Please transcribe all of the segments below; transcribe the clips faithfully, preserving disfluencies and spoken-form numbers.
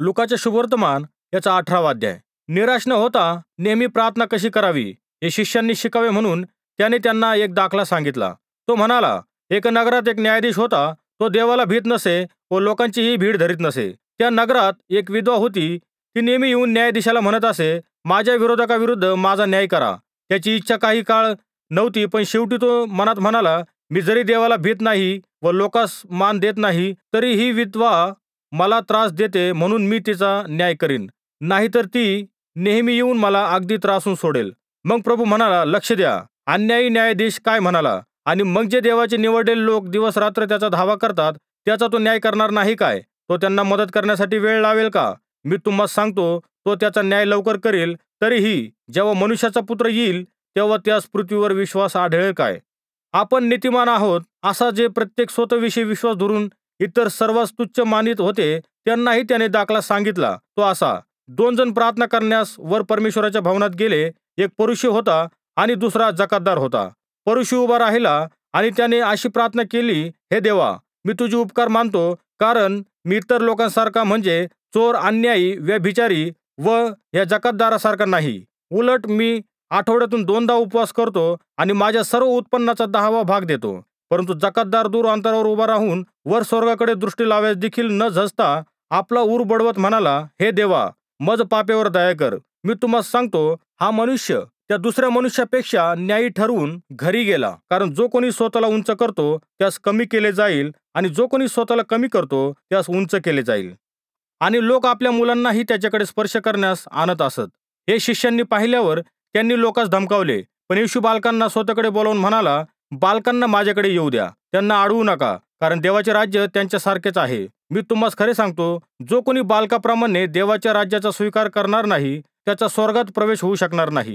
लुकाचे शुभवर्तमान याचा अठरावा अध्याय. निराश न होता नेहमी प्रार्थना कशी करावी हे शिष्यांनी शिकावे म्हणून त्याने त्यांना एक दाखला सांगितला. तो म्हणाला, एक नगरात एक न्यायाधीश होता. तो देवाला भीत नसे व लोकांचीही भीड धरीत नसे. त्या नगरात एक विधवा होती. ती नेहमी येऊन न्यायाधीशाला म्हणत असे, माझ्या विरोधकाविरुद्ध माझा न्याय करा. त्याची इच्छा काही काळ नव्हती, पण शेवटी तो मनात म्हणाला, मी जरी देवाला भीत नाही व लोकास मान देत नाही, तरी ही विधवा मला त्रास देते म्हणून मी तिचा न्याय करीन, नाहीतर ती नेहमी येऊन मला अगदी त्रासून सोडेल. मग प्रभू म्हणाला, लक्ष द्या, अन्यायी न्यायाधीश काय म्हणाला, आणि मग जे देवाचे निवडलेले लोक दिवस रात्र त्याचा धावा करतात, त्याचा तो न्याय करणार नाही काय? तो त्यांना मदत करण्यासाठी वेळ लावेल का? मी तुम्हाला सांगतो, तो त्याचा न्याय लवकर करेल. तरीही जेव्हा मनुष्याचा पुत्र येईल तेव्हा त्यास पृथ्वीवर विश्वास आढळेल काय? आपण नीतिमान आहोत असा जे प्रत्येक स्वतःविषयी विश्वास धरून इतर सर्वांस तुच्छ मानित होते, त्यांनाही त्याने दाखला सांगितला. तो असा, दोन जण प्रार्थना करण्यास वर परमेश्वराच्या भवनात गेले. एक परुषी होता आणि दुसरा जकातदार होता. परुषी उभा राहिला आणि त्याने अशी प्रार्थना केली, हे देवा, मी तुझे उपकार मानतो, कारण मी इतर लोकांसारखा म्हणजे चोर, अन्यायी, व्यभिचारी व या जकातदारासारखा नाही. उलट मी आठवड्यातून दोनदा उपवास करतो आणि माझ्या सर्व उत्पन्नाचा दहावा भाग देतो. परंतु जकातदार दूर अंतरावर उभा राहून वर स्वर्गाकडे दृष्टी लावायस देखील न झजता आपला ऊर बडवत म्हणाला, हे देवा, मज पापेवर दया कर. मी तुम्हाला सांगतो, हा मनुष्य त्या दुसऱ्या मनुष्यापेक्षा न्यायी ठरवून घरी गेला. कारण जो कोणी स्वतःला उंच करतो त्यास कमी केले जाईल, आणि जो कोणी स्वतःला कमी करतो त्यास उंच केले जाईल. आणि लोक आपल्या मुलांनाही त्याच्याकडे स्पर्श करण्यास आणत असत. हे शिष्यांनी पाहिल्यावर त्यांनी लोकांस धमकावले. पण येशू बालकांना स्वतःकडे बोलावून म्हणाला, बालकांना माझ्याकडे येऊ द्या, त्यांना अडवू नका, कारण देवाचे राज्य त्यांच्यासारखेच आहे. मी तुम्हाला खरे सांगतो, जो कोणी बालकाप्रमाणे देवाच्या राज्याचा स्वीकार करणार नाही, त्याचा स्वर्गात प्रवेश होऊ शकणार नाही.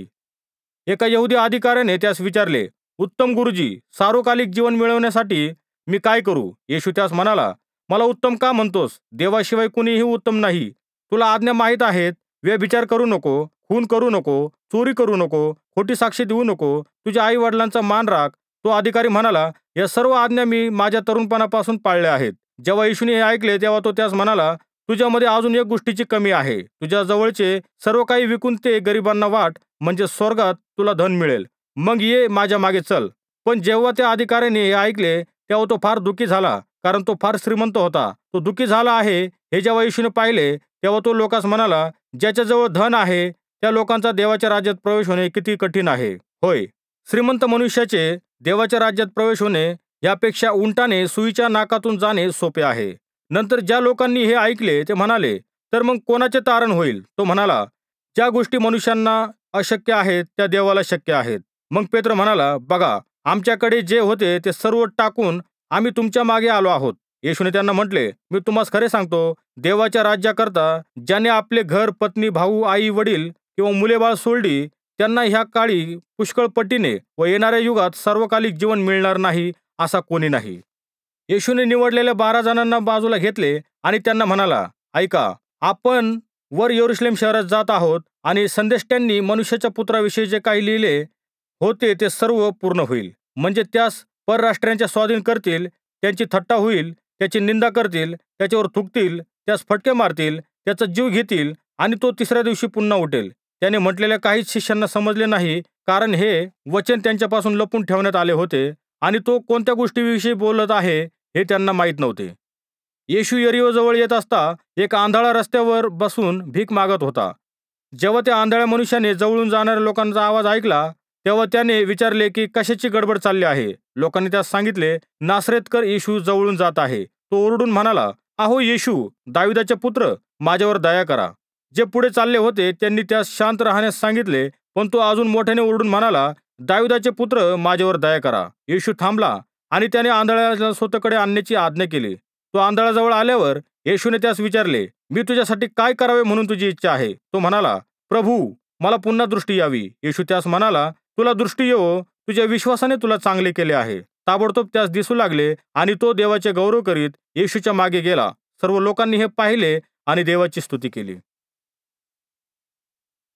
एका यहुदी अधिकाऱ्याने त्यास विचारले, उत्तम गुरुजी, सार्वकालिक जीवन मिळवण्यासाठी मी काय करू? येशू त्यास म्हणाला, मला उत्तम का म्हणतोस? देवाशिवाय कुणीही उत्तम नाही. तुला आज्ञा माहीत आहेत, व्यभिचार करू नको, खून करू नको, चोरी करू नको, खोटी साक्षी देऊ नको, तुझ्या आई वडिलांचा मान राख. तो अधिकारी म्हणाला, या सर्व आज्ञा मी माझ्या तरुणपणापासून पाळल्या आहेत. जेव्हा येशूने हे ऐकले तेव्हा तो त्यास म्हणाला, तुझ्यामध्ये अजून एक गोष्टीची कमी आहे. तुझ्या जवळचे सर्व काही विकून ते गरिबांना वाट, म्हणजे स्वर्गात तुला धन मिळेल. मग ये माझ्या मागे चल. पण जेव्हा त्या अधिकाऱ्याने हे ऐकले तेव्हा तो फार दुःखी झाला, कारण तो फार श्रीमंत होता. तो दुःखी झाला आहे हे जेव्हा येशूने पाहिले तेव्हा तो लोकांस म्हणाला, ज्याच्याजवळ धन आहे त्या लोकांचा देवाच्या राज्यात प्रवेश होणे किती कठीण आहे. होय, श्रीमंत मनुष्याचे देवाच्या राज्यात प्रवेश होणे यापेक्षा उंटाने सुईच्या नाकातून जाणे सोपे आहे. नंतर ज्या लोकांनी हे ऐकले ते म्हणाले, तर मग कोणाचे तारण होईल? तो म्हणाला, ज्या गोष्टी मनुष्यांना अशक्य आहेत त्या देवाला शक्य आहेत. मग पेत्र म्हणाला, बघा, आमच्याकडे जे होते ते सर्व टाकून आम्ही तुमच्या मागे आलो आहोत. येशूने त्यांना म्हटले, मी तुम्हाला खरे सांगतो, देवाच्या राज्याकरता ज्याने आपले घर, पत्नी, भाऊ, आई, वडील किंवा मुलेबाळ सोडली, त्यांना ह्या काळी पुष्कळ पटीने व येणाऱ्या युगात सर्वकालिक जीवन मिळणार नाही असा कोणी नाही. येशूने निवडलेल्या बारा जणांना बाजूला घेतले आणि त्यांना म्हणाला, ऐका, आपण वर यरूशलेम शहरात जात आहोत, आणि संदेष्ट्यांनी मनुष्याच्या पुत्राविषयी जे काही लिहिले होते ते सर्व पूर्ण होईल. म्हणजे त्यास परराष्ट्रांच्या स्वाधीन करतील, त्यांची थट्टा होईल, त्याची निंदा करतील, त्याच्यावर थुकतील, त्यास फटके मारतील, त्याचा जीव घेतील, आणि तो तिसऱ्या दिवशी पुन्हा उठेल. त्याने म्हटलेल्या काहीच शिष्यांना समजले नाही, कारण हे वचन त्यांच्यापासून लपून ठेवण्यात आले होते, आणि तो कोणत्या गोष्टीविषयी बोलत आहे हे त्यांना माहीत नव्हते. येशू यरीहो जवळ येत असता एक आंधळा रस्त्यावर बसून भीक मागत होता. जेव्हा त्या आंधळ्या मनुष्याने जवळून जाणाऱ्या लोकांचा आवाज ऐकला तेव्हा त्याने विचारले की कशाची गडबड चालली आहे. लोकांनी त्यास सांगितले, नासरेतकर येशू जवळून जात आहे. तो ओरडून म्हणाला, अहो येशू, दाविदाचे पुत्र, माझ्यावर दया करा. जे पुढे चालले होते त्यांनी त्यास शांत राहण्यास सांगितले, पण तो अजून मोठ्याने ओरडून म्हणाला, दाविदाचे पुत्र, माझ्यावर दया करा. येशू थांबला आणि त्याने आंधळ्याला स्वतःकडे आणण्याची आज्ञा केली. तो आंधळाजवळ आल्यावर येशूने त्यास विचारले, मी तुझ्यासाठी काय करावे म्हणून तुझी इच्छा आहे? तो म्हणाला, प्रभू, मला पुन्हा दृष्टी यावी. येशू त्यास म्हणाला, तुला दृष्टी येवो, तुझ्या विश्वासाने तुला चांगले केले आहे. ताबडतोब त्यास दिसू लागले आणि तो देवाचे गौरव करीत येशूच्या मागे गेला. सर्व लोकांनी हे पाहिले आणि देवाची स्तुती केली.